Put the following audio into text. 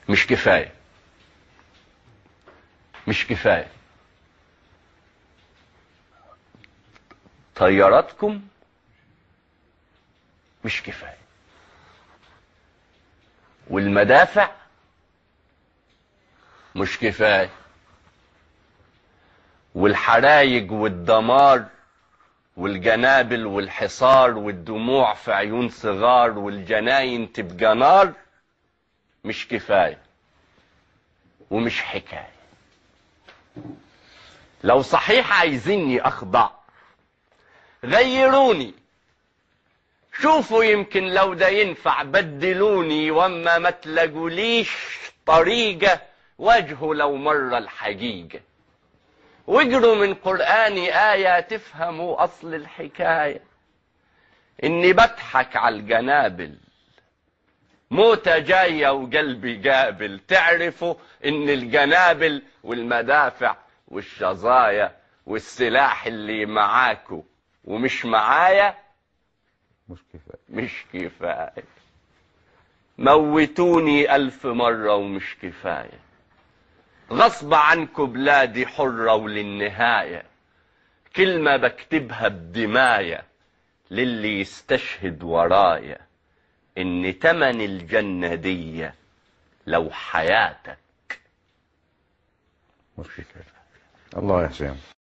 مش كفاية، مش كفاية. طياراتكم مش كفاية، والمدافع مش كفاية، والحرايق والدمار والجنابل والحصار والدموع في عيون صغار والجناين تبقى نار مش كفاية ومش حكاية. لو صحيح عايزيني اخضع غيروني، شوفوا يمكن لو ده ينفع بدلوني، واما ما تلاقوليش طريقة واجهوا لو مرة الحقيقة، واجروا من قرآني آية تفهموا أصل الحكاية. إني بضحك على الجنابل موتة جاية وقلبي قابل، تعرفوا إن الجنابل والمدافع والشظايا والسلاح اللي معاكوا ومش معايا مش كفاية. موتوني 1000 مرة ومش كفاية، غصب عنكم بلادي حرة وللنهاية، كلمة بكتبها بدماية للي يستشهد ورايا، إن تمن الجنة دي لو حياتك مش كفاية. الله يا حسين.